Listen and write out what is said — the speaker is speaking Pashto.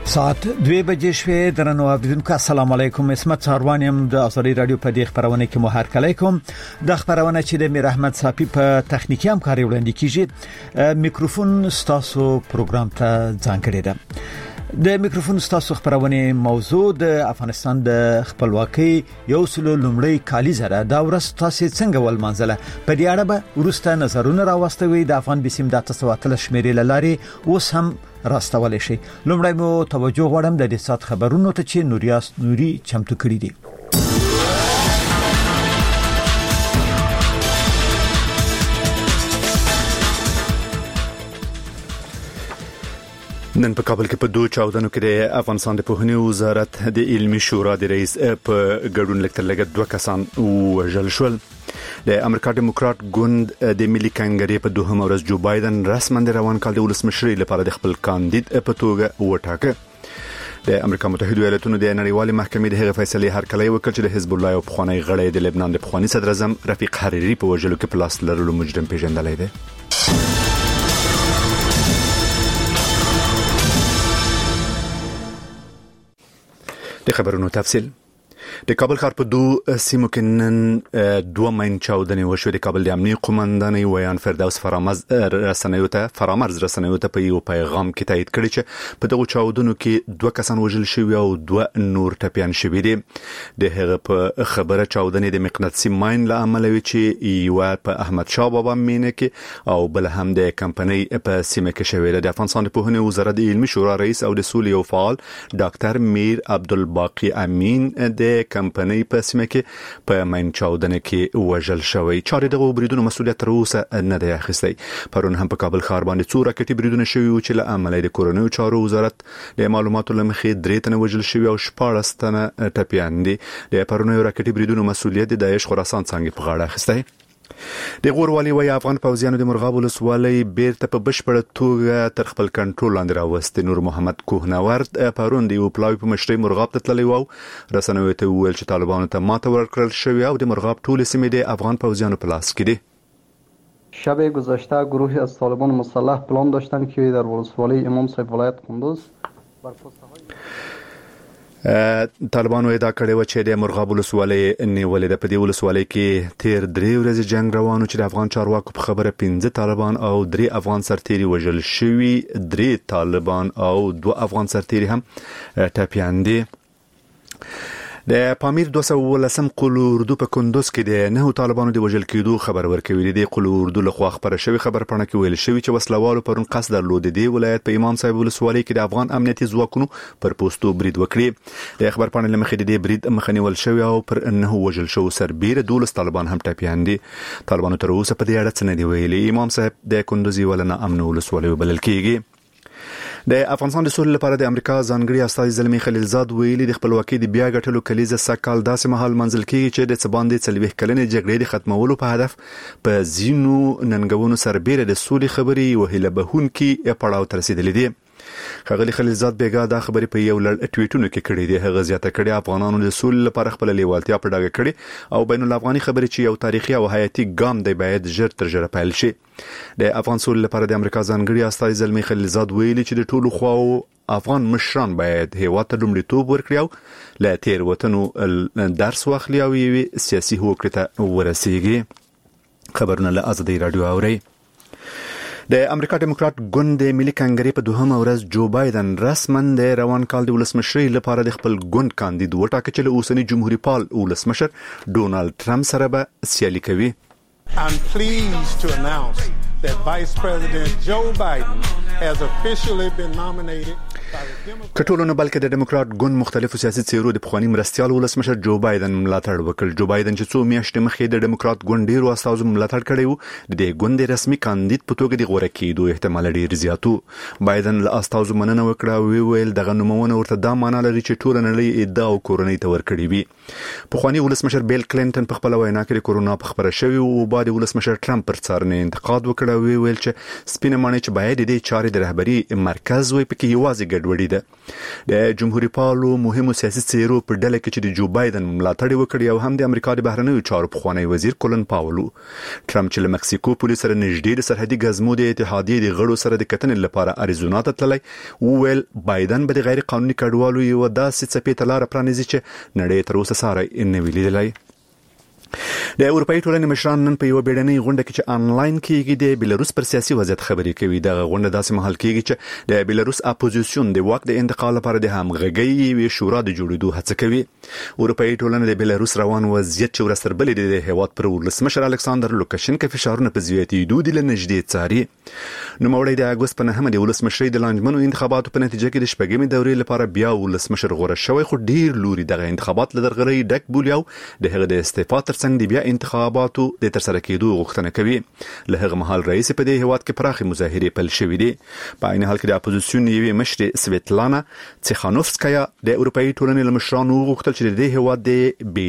ساعت 2 بجې شوې درنو اوریدونکو السلام علیکم اسمت ساروانیم د ازادي رادیو په دې خبرونه کې مو هر کله کوم د خبرونه چې د میر احمد صافي په تخنیکی همکاري وړاندې کیږي میکروفون ستاسو پروګرام ته ځانګړی ده د میکروفون ستاسو خبرونه موضوع د افغانستان د خپلواکۍ یو سلو لومړی کالی زره دا ورځ تاسو څنګه ولمنځله په دې اړه به ورسته نظرونه راوستوي د افغان بسم د تاسو شمیرې لاري اوس هم راستولې شي لومړی مو توجه غواړم د دې سات خبرونو ته چې نوریاس نوري چمتو کړی دي نن په کابل کې په 2 چاودنو کې د افغانستان د پوهنې وزارت د علمي شورا د رئیس په ګډون لکه 2 کسان وژل شول د امریکا دیموکرات ګوند د ملي کنګرې په دوهم ورځ جو بایدن رسماً د روان کال د ولسمشرۍ لپاره د خپل کاندید په توګه وټاکه د امریکا متحده ایالاتونو د نړیوالې محکمې د هغه فیصله هرکلی وکړ چې د حزب الله او پخوانی غړی د لبنان د پخوانی صدر اعظم رفیق حریری په وژلو کې پلاس لرلو مجرم پیژندلی دی د خبرونو تفصیل د کابل ښار په 2 سیمو کې نن 2 مین چاودنې وشوې د کابل د امنیتي قومندانۍ ویان فردوس فرامرز رسنیو ته په یو پیغام کې تایید کړی چې په دغه چاودنو کې 2 کسان وژل شوي او 2 نور ټپيان شوي دي د هغه په خبره چاودنې د مقناطیسي ماین له امله وی چې یو په احمد شاه بابا مینه کې او بل هم د کمپنۍ په سیمه کې شوی د افغانستان د پوهنې وزارت د علمي شورا رئیس او د سولې او فعال ډاکټر میر عبدالباقی امین د کمپنۍ په سیمه کې په مین چاودنه کې وژل شوی چارې دغه بریدونو مسؤلیت تر اوسه نه دی اخیستی پرون هم په کابل ښار باندې څو راکټي بریدونه شوي چې له امله د کورونو چارو وزارت د معلوماتو لمخې 3 تنه وژل شوي او 14 تنه ټپيان دي د پرونو راکټي بریدونو مسؤلیت د داعش خراسان څنګه په غاړه اخیستی د غوروالی وای افغان پوځیانو د مرغاب ولسوالۍ بیرته په بشپړه توګه تر خپل کنټرول لاندې راوستي نور محمد کوهنورد پرون د یو پلاوی په مشرۍ مرغاب ته تللی وو رسنیو ته ویل چې طالبانو ته ماته ورکړل شوی او د مرغاب ټول سیمې د افغان پوځیانو په لاس کې دي شب گذشته گروهی از طالبان مسلح پلان داشتند که در ولسوالی امام صاحب ولایت قندوز بر طالبانو ادعا کړې و چې د مرغاب ولسوالۍ نیولې د پدې ولسوالۍ کې تیر 3 ورځې جنگ روانو چې د افغان چارواکو په خبره 15 طالبان او 3 افغان سرتیري وژل شوي 3 طالبان او 2 افغان سرتیري هم ټپيان دي د پامیر 213 قلو اردو په کندوز کې د 9 طالبانو د وژل کېدو خبر ورکوي د قلو اردو له خوا خبره شوی خبر پړنه کې ویل شوی چې وسلوالو پرون قصد درلود د ولایت په امام صاحب ولسوالۍ کې د افغان امنیتي ځواکونو پر پوسټو برید وکړي د خبر پړنه لمخې د برید مخنیول شوی او پر 9 وژل شو سربېره 12 طالبان هم ټپيان دي طالبانو تر اوسه په دې اړه څه نه دی ویلي امام صاحب د کندوزي ولنه امن ولسوالۍ بلل کېږي د افغانستان د سولې لپاره د امریکا ځانګړي استازي زلمی خلیلزاد ویلي د خپلواکۍ د بیا ګټلو کلیزه سکهال داسې مهال منځل کېږي چې د څباندې څلويخ کلنې جګړې د ختمولو په هدف په زینو ننګونو سربېره د سولې خبري وهله بهونکي پړاو تر رسیدلې دي خغلی خلیلزاد بیګا دا خبرې په یو لړ ټویټونو کې کړې دي هغه زیاته کړې افغانانو د سولې لپاره خپل لیوالتیا په ډاګه کړې او بین الافغاني خبرې چې یو تاریخي او حیاتي ګام دی باید ژر تر ژره پیل شي د افغان سولې لپاره د امریکا ځانګړي استازي زلمی خلیلزاد ویلي چې د ټولو خواو افغان مشران باید هیواد ته لومړیتوب ورکړي او له تیر وطنو درس واخلي او یو سیاسي هوکړه ته ورسیږي خبرونه له ازادي رادیو اوري د امریکا دیموکرات ګوند د ملي کنګرې په دوهم ورځ جو بایدن رسماً د روان کال د ولسمشرۍ لپاره د خپل ګوند کاندید وټاکه چې له اوسنی جمهوریت پال ولسمشر ډونالد ټرمپ سره به سیالي کوي I'm pleased to announce that Vice President Joe Biden has officially been nominated کټولونه بلکې د دیموکرات ګوند مختلفو سیاسي څیرو د پخوانی مرستيال ولسمشر جو بایدن ملاتړ وکړ جو بایدن چې څو میاشتې مخکې د دیموکرات ګوند ډیرو استازو ملاتړ کړی و د ګوند رسمي کاندید په توګه د غوړه کېدو احتمال ډیر زیاتو بایدن له استازو مننه وکړه او ویل دغه نومونه ورته دا معنی لري چې ټول نړۍ ادعا او کورنۍ ته ورکړي وي پخوانی ولسمشر بیل کلینټن په خپل وینا کې کورونا په خبره شوی او بعد ولسمشر ټرمپ پر څارنې انتقاد وکړ او ویل چې سپینه معنی چې باید د چارې د رهبری مرکز وي پکې یوازې ګډوډي ده. د جمهوریت پالو مهمو سیاسي څیرو په ډله کې چې د جو بایدن ملاتړ وکړي او هم د امریکا د بهرنیو چارو پخوانی وزیر کولن پاولو، ټرمپ چې له مکسیکو پولیس سره نږدې د سرحدي غزمو د اتحادیې د غړو سره د کتنې لپاره اریزونا ته تللی، وویل بایدن به د غیر قانوني کډوالو یو داسې څپې ته لار پرانیزي چې نړۍ تر اوسه ساری نه وی لیدلی. د اروپאי ټولنې مشران نن په یو بیړنۍ غونډه کې چې آنلاین کېږي د بیلاروس پر سیاسي وضعیت خبرې کوي. د غونډه داسې مهال کېږي چې د بیلاروس اپوزیسیون د واک د انتقال لپاره د همغږۍ وی شورا د جوړېدو هڅه کوي. اروپאי ټولنه د بیلاروس روان وضعیت چې ورسربلې د هیواد پر ولسمشر الکساندر لوکاشنکو فشارونه په زیاتېدو د لنږدې څاري. نو مولوی د اگست په 9 د ولسمشرۍ د لانجمنو انتخاباتو په نتیجه کې د شپږمې دورې لپاره بیا ولسمشر غوړه شوی، خو ډیر لوري دغه انتخابات له درغړۍ ډک بولیو د هغه د استعفا ترڅنګ د بیا انتخاباتو د ترسره کېدو غوښتنه کوي. له هغه مهال رئیس په دې هیواد کې پراخي مظاهرې پیل شوې دي. په عین حال کې د اپوزیسیون یوې مشرې سویتلانا تسخانوفسکایا د اروپאי ټولنې له مشرانو غوښتل چې د هیواد د